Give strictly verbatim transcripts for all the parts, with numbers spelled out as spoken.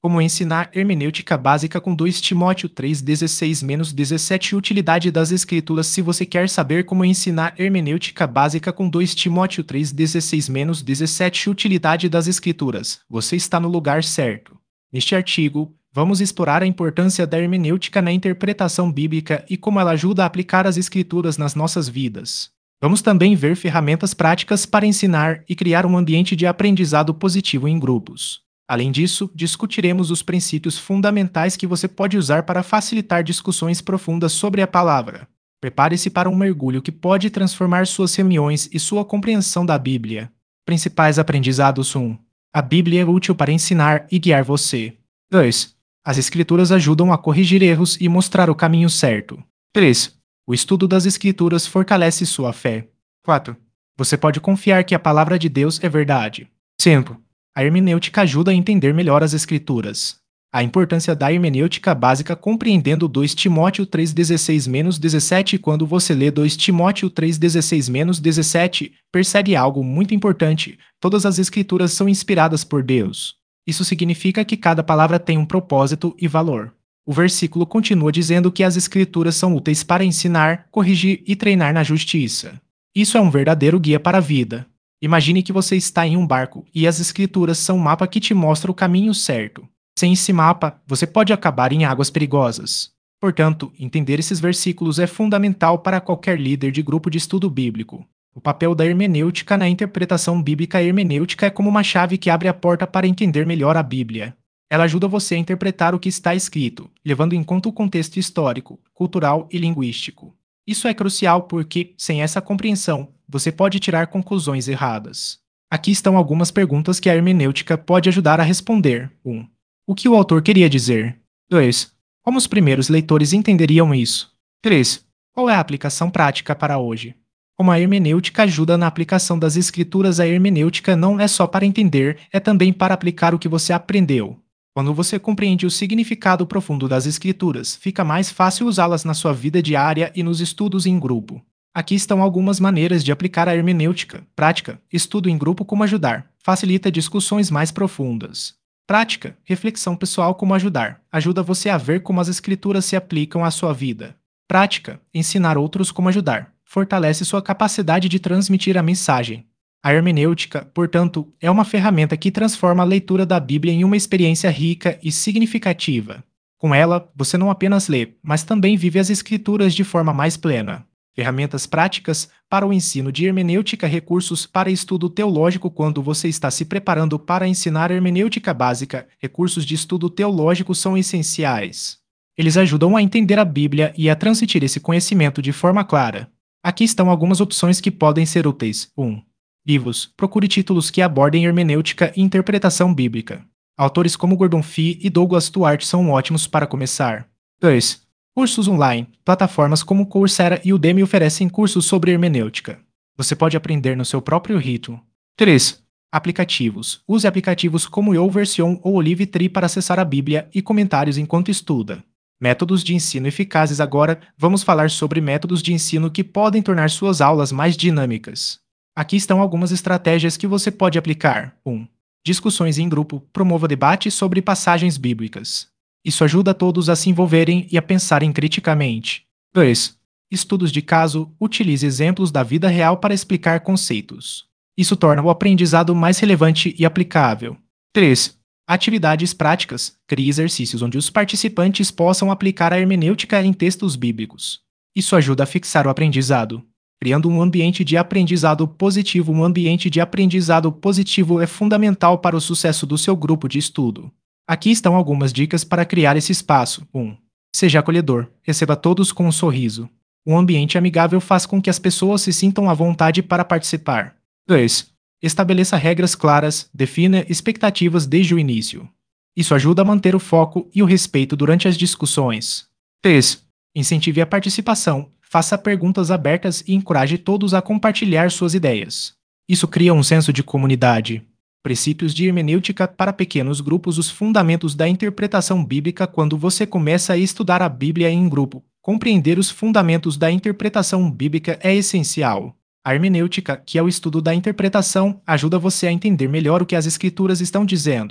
Como ensinar hermenêutica básica com dois Timóteo três, dezesseis a dezessete. Utilidade das Escrituras. Se você quer saber como ensinar hermenêutica básica com dois Timóteo três, dezesseis a dezessete. Utilidade das Escrituras, você está no lugar certo. Neste artigo, vamos explorar a importância da hermenêutica na interpretação bíblica e como ela ajuda a aplicar as Escrituras nas nossas vidas. Vamos também ver ferramentas práticas para ensinar e criar um ambiente de aprendizado positivo em grupos. Além disso, discutiremos os princípios fundamentais que você pode usar para facilitar discussões profundas sobre a palavra. Prepare-se para um mergulho que pode transformar suas reuniões e sua compreensão da Bíblia. Principais aprendizados. um. A Bíblia é útil para ensinar e guiar você. dois. As Escrituras ajudam a corrigir erros e mostrar o caminho certo. três. O estudo das Escrituras fortalece sua fé. quatro. Você pode confiar que a palavra de Deus é verdade. cinco. A hermenêutica ajuda a entender melhor as Escrituras. A importância da hermenêutica básica compreendendo dois Timóteo três, dezesseis a dezessete. Quando você lê dois Timóteo três, dezesseis a dezessete, percebe algo muito importante: todas as Escrituras são inspiradas por Deus. Isso significa que cada palavra tem um propósito e valor. O versículo continua dizendo que as Escrituras são úteis para ensinar, corrigir e treinar na justiça. Isso é um verdadeiro guia para a vida. Imagine que você está em um barco e as Escrituras são um mapa que te mostra o caminho certo. Sem esse mapa, você pode acabar em águas perigosas. Portanto, entender esses versículos é fundamental para qualquer líder de grupo de estudo bíblico. O papel da hermenêutica na interpretação bíblica. A hermenêutica é como uma chave que abre a porta para entender melhor a Bíblia. Ela ajuda você a interpretar o que está escrito, levando em conta o contexto histórico, cultural e linguístico. Isso é crucial porque, sem essa compreensão, você pode tirar conclusões erradas. Aqui estão algumas perguntas que a hermenêutica pode ajudar a responder. um. O que o autor queria dizer? dois. Como os primeiros leitores entenderiam isso? três. Qual é a aplicação prática para hoje? Como a hermenêutica ajuda na aplicação das Escrituras. A hermenêutica não é só para entender, é também para aplicar o que você aprendeu. Quando você compreende o significado profundo das Escrituras, fica mais fácil usá-las na sua vida diária e nos estudos em grupo. Aqui estão algumas maneiras de aplicar a hermenêutica. Prática: estudo em grupo. Como ajudar? Facilita discussões mais profundas. Prática: reflexão pessoal. Como ajudar? Ajuda você a ver como as Escrituras se aplicam à sua vida. Prática: ensinar outros. Como ajudar? Fortalece sua capacidade de transmitir a mensagem. A hermenêutica, portanto, é uma ferramenta que transforma a leitura da Bíblia em uma experiência rica e significativa. Com ela, você não apenas lê, mas também vive as Escrituras de forma mais plena. Ferramentas práticas para o ensino de hermenêutica. Recursos para estudo teológico. Quando você está se preparando para ensinar hermenêutica básica, recursos de estudo teológico são essenciais. Eles ajudam a entender a Bíblia e a transmitir esse conhecimento de forma clara. Aqui estão algumas opções que podem ser úteis. um. Livros. Procure títulos que abordem hermenêutica e interpretação bíblica. Autores como Gordon Fee e Douglas Duarte são ótimos para começar. dois. Cursos online. Plataformas como Coursera e Udemy oferecem cursos sobre hermenêutica. Você pode aprender no seu próprio ritmo. três. Aplicativos. Use aplicativos como YouVersion ou OliveTree para acessar a Bíblia e comentários enquanto estuda. Métodos de ensino eficazes. Agora, vamos falar sobre métodos de ensino que podem tornar suas aulas mais dinâmicas. Aqui estão algumas estratégias que você pode aplicar. um. Discussões em grupo. Promova debates sobre passagens bíblicas. Isso ajuda todos a se envolverem e a pensarem criticamente. dois. Estudos de caso. Utilize exemplos da vida real para explicar conceitos. Isso torna o aprendizado mais relevante e aplicável. três. Atividades práticas. Crie exercícios onde os participantes possam aplicar a hermenêutica em textos bíblicos. Isso ajuda a fixar o aprendizado, criando um ambiente de aprendizado positivo. Um ambiente de aprendizado positivo é fundamental para o sucesso do seu grupo de estudo. Aqui estão algumas dicas para criar esse espaço. um. Seja acolhedor. Receba todos com um sorriso. Um ambiente amigável faz com que as pessoas se sintam à vontade para participar. dois. Estabeleça regras claras. Defina expectativas desde o início. Isso ajuda a manter o foco e o respeito durante as discussões. três. Incentive a participação. Faça perguntas abertas e encoraje todos a compartilhar suas ideias. Isso cria um senso de comunidade. Princípios de hermenêutica para pequenos grupos. Os fundamentos da interpretação bíblica. Quando você começa a estudar a Bíblia em grupo, compreender os fundamentos da interpretação bíblica é essencial. A hermenêutica, que é o estudo da interpretação, ajuda você a entender melhor o que as Escrituras estão dizendo.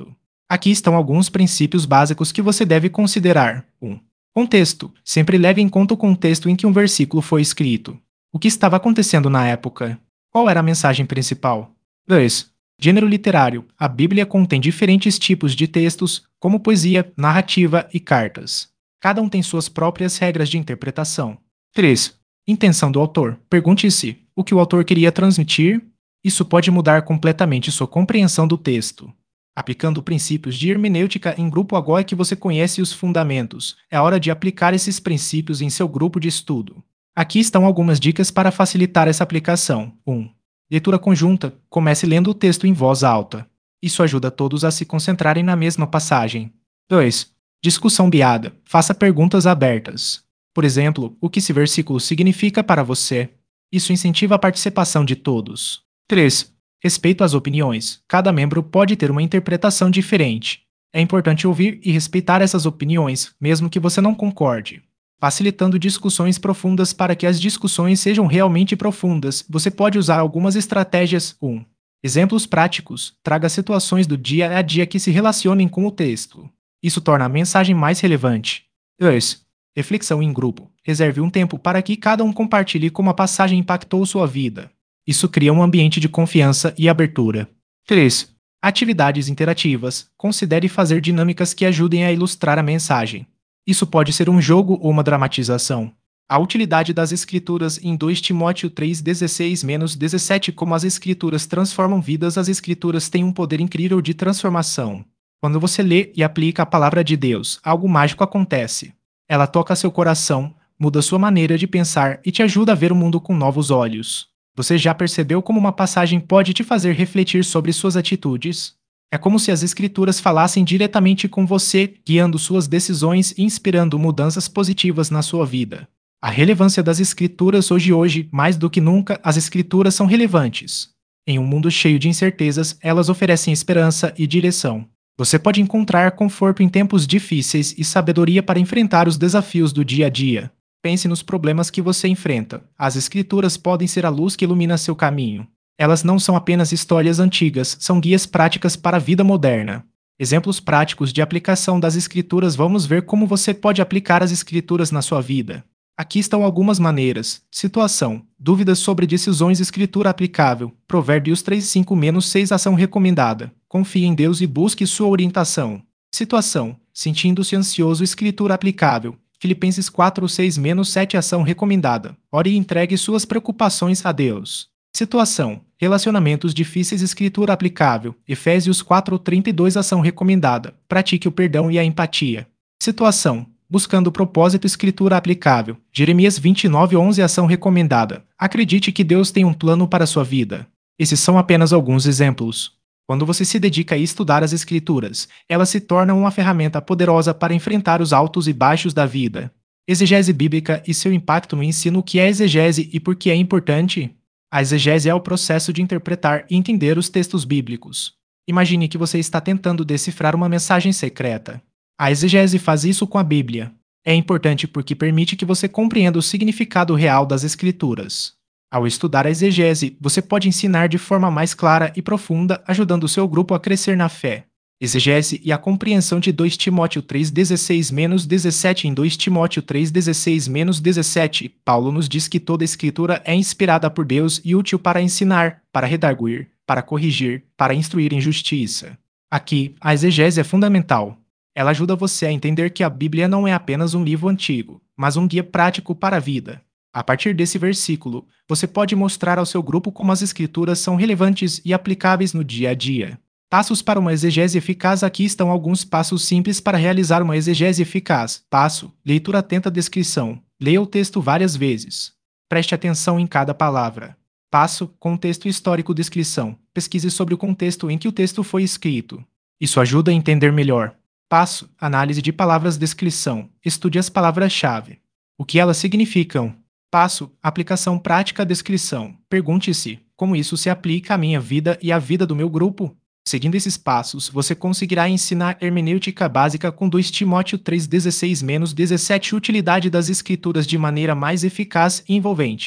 Aqui estão alguns princípios básicos que você deve considerar. um. Contexto. Sempre leve em conta o contexto em que um versículo foi escrito. O que estava acontecendo na época? Qual era a mensagem principal? dois. Gênero literário. A Bíblia contém diferentes tipos de textos, como poesia, narrativa e cartas. Cada um tem suas próprias regras de interpretação. três. Intenção do autor. Pergunte-se: o que o autor queria transmitir? Isso pode mudar completamente sua compreensão do texto. Aplicando princípios de hermenêutica em grupo agora que você conhece os fundamentos, é hora de aplicar esses princípios em seu grupo de estudo. Aqui estão algumas dicas para facilitar essa aplicação. um. Leitura conjunta. Comece lendo o texto em voz alta. Isso ajuda todos a se concentrarem na mesma passagem. dois. Discussão guiada. Faça perguntas abertas. Por exemplo, o que esse versículo significa para você? Isso incentiva a participação de todos. três. Respeito às opiniões. Cada membro pode ter uma interpretação diferente. É importante ouvir e respeitar essas opiniões, mesmo que você não concorde. Facilitando discussões profundas. Para que as discussões sejam realmente profundas, você pode usar algumas estratégias. um. Exemplos práticos. Traga situações do dia a dia que se relacionem com o texto. Isso torna a mensagem mais relevante. dois. Reflexão em grupo. Reserve um tempo para que cada um compartilhe como a passagem impactou sua vida. Isso cria um ambiente de confiança e abertura. três. Atividades interativas. Considere fazer dinâmicas que ajudem a ilustrar a mensagem. Isso pode ser um jogo ou uma dramatização. A utilidade das escrituras em dois Timóteo três, dezesseis a dezessete. Como as escrituras transformam vidas, as escrituras têm um poder incrível de transformação. Quando você lê e aplica a palavra de Deus, algo mágico acontece. Ela toca seu coração, muda sua maneira de pensar e te ajuda a ver o mundo com novos olhos. Você já percebeu como uma passagem pode te fazer refletir sobre suas atitudes? É como se as escrituras falassem diretamente com você, guiando suas decisões e inspirando mudanças positivas na sua vida. A relevância das escrituras hoje hoje, mais do que nunca, as escrituras são relevantes. Em um mundo cheio de incertezas, elas oferecem esperança e direção. Você pode encontrar conforto em tempos difíceis e sabedoria para enfrentar os desafios do dia a dia. Pense nos problemas que você enfrenta. As escrituras podem ser a luz que ilumina seu caminho. Elas não são apenas histórias antigas, são guias práticas para a vida moderna. Exemplos práticos de aplicação das escrituras. Vamos ver como você pode aplicar as escrituras na sua vida. Aqui estão algumas maneiras. Situação. Dúvidas sobre decisões. Escritura aplicável. Provérbios três, cinco a seis. Ação recomendada. Confie em Deus e busque sua orientação. Situação. Sentindo-se ansioso. Escritura aplicável. Filipenses quatro, seis a sete. Ação recomendada. Ore e entregue suas preocupações a Deus. Situação. Relacionamentos difíceis. Escritura aplicável. Efésios quatro, trinta e dois. Ação recomendada. Pratique o perdão e a empatia. Situação. Buscando o propósito. Escritura aplicável. Jeremias vinte e nove, onze. Ação recomendada. Acredite que Deus tem um plano para sua vida. Esses são apenas alguns exemplos. Quando você se dedica a estudar as escrituras, elas se tornam uma ferramenta poderosa para enfrentar os altos e baixos da vida. Exegese bíblica e seu impacto no ensino. O que é exegese e por que é importante? A exegese é o processo de interpretar e entender os textos bíblicos. Imagine que você está tentando decifrar uma mensagem secreta. A exegese faz isso com a Bíblia. É importante porque permite que você compreenda o significado real das escrituras. Ao estudar a exegese, você pode ensinar de forma mais clara e profunda, ajudando o seu grupo a crescer na fé. Exegese e a compreensão de dois Timóteo três, dezesseis a dezessete. Em dois Timóteo três, dezesseis a dezessete, Paulo nos diz que toda escritura é inspirada por Deus e útil para ensinar, para redarguir, para corrigir, para instruir em justiça. Aqui, a exegese é fundamental. Ela ajuda você a entender que a Bíblia não é apenas um livro antigo, mas um guia prático para a vida. A partir desse versículo, você pode mostrar ao seu grupo como as escrituras são relevantes e aplicáveis no dia a dia. Passos para uma exegese eficaz. Aqui estão alguns passos simples para realizar uma exegese eficaz. Passo: leitura atenta à descrição. Leia o texto várias vezes. Preste atenção em cada palavra. Passo: contexto histórico. Descrição. Pesquise sobre o contexto em que o texto foi escrito. Isso ajuda a entender melhor. Passo: análise de palavras. Descrição. Estude as palavras-chave. O que elas significam? Passo: aplicação prática. Descrição. Pergunte-se: como isso se aplica à minha vida e à vida do meu grupo? Seguindo esses passos, você conseguirá ensinar hermenêutica básica com dois Timóteo três, dezesseis a dezessete. Utilidade das escrituras de maneira mais eficaz e envolvente.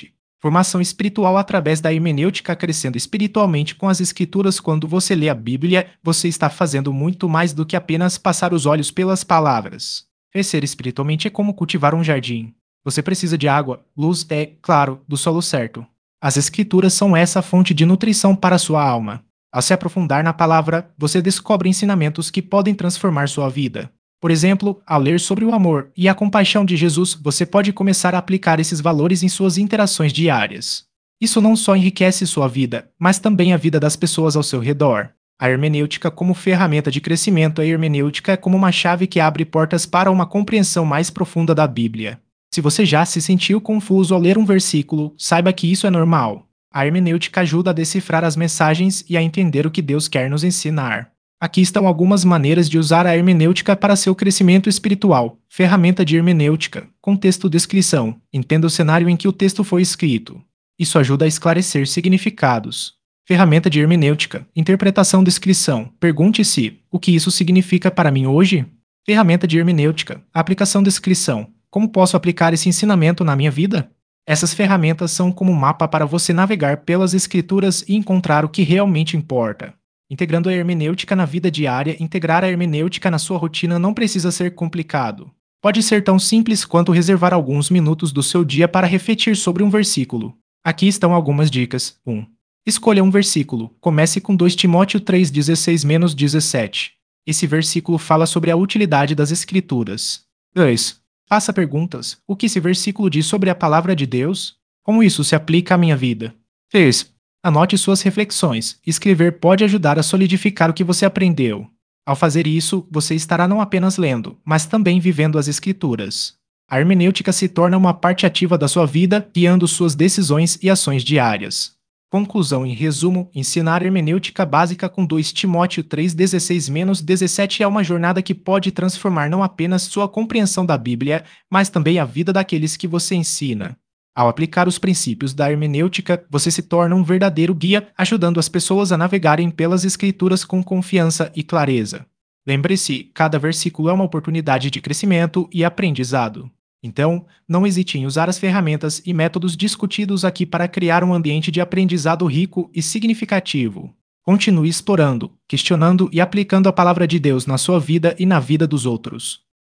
Formação espiritual através da hermenêutica. Crescendo espiritualmente com as escrituras. Quando você lê a Bíblia, você está fazendo muito mais do que apenas passar os olhos pelas palavras. Crescer espiritualmente é como cultivar um jardim. Você precisa de água, luz e, claro, do solo certo. As escrituras são essa fonte de nutrição para sua alma. Ao se aprofundar na palavra, você descobre ensinamentos que podem transformar sua vida. Por exemplo, ao ler sobre o amor e a compaixão de Jesus, você pode começar a aplicar esses valores em suas interações diárias. Isso não só enriquece sua vida, mas também a vida das pessoas ao seu redor. A hermenêutica como ferramenta de crescimento. A hermenêutica é como uma chave que abre portas para uma compreensão mais profunda da Bíblia. Se você já se sentiu confuso ao ler um versículo, saiba que isso é normal. A hermenêutica ajuda a decifrar as mensagens e a entender o que Deus quer nos ensinar. Aqui estão algumas maneiras de usar a hermenêutica para seu crescimento espiritual. Ferramenta de hermenêutica. Contexto. Descrição. Entenda o cenário em que o texto foi escrito. Isso ajuda a esclarecer significados. Ferramenta de hermenêutica. Interpretação. Descrição. Pergunte-se: o que isso significa para mim hoje? Ferramenta de hermenêutica. Aplicação. Descrição. Como posso aplicar esse ensinamento na minha vida? Essas ferramentas são como um mapa para você navegar pelas escrituras e encontrar o que realmente importa. Integrando a hermenêutica na vida diária. Integrar a hermenêutica na sua rotina não precisa ser complicado. Pode ser tão simples quanto reservar alguns minutos do seu dia para refletir sobre um versículo. Aqui estão algumas dicas. um. Escolha um versículo. Comece com dois Timóteo três, dezesseis a dezessete. Esse versículo fala sobre a utilidade das escrituras. dois. Faça perguntas. O que esse versículo diz sobre a palavra de Deus? Como isso se aplica à minha vida? três. Anote suas reflexões. Escrever pode ajudar a solidificar o que você aprendeu. Ao fazer isso, você estará não apenas lendo, mas também vivendo as escrituras. A hermenêutica se torna uma parte ativa da sua vida, guiando suas decisões e ações diárias. Conclusão. Em resumo, ensinar hermenêutica básica com dois Timóteo três, dezesseis a dezessete é uma jornada que pode transformar não apenas sua compreensão da Bíblia, mas também a vida daqueles que você ensina. Ao aplicar os princípios da hermenêutica, você se torna um verdadeiro guia, ajudando as pessoas a navegarem pelas escrituras com confiança e clareza. Lembre-se, cada versículo é uma oportunidade de crescimento e aprendizado. Então, não hesite em usar as ferramentas e métodos discutidos aqui para criar um ambiente de aprendizado rico e significativo. Continue explorando, questionando e aplicando a palavra de Deus na sua vida e na vida dos outros.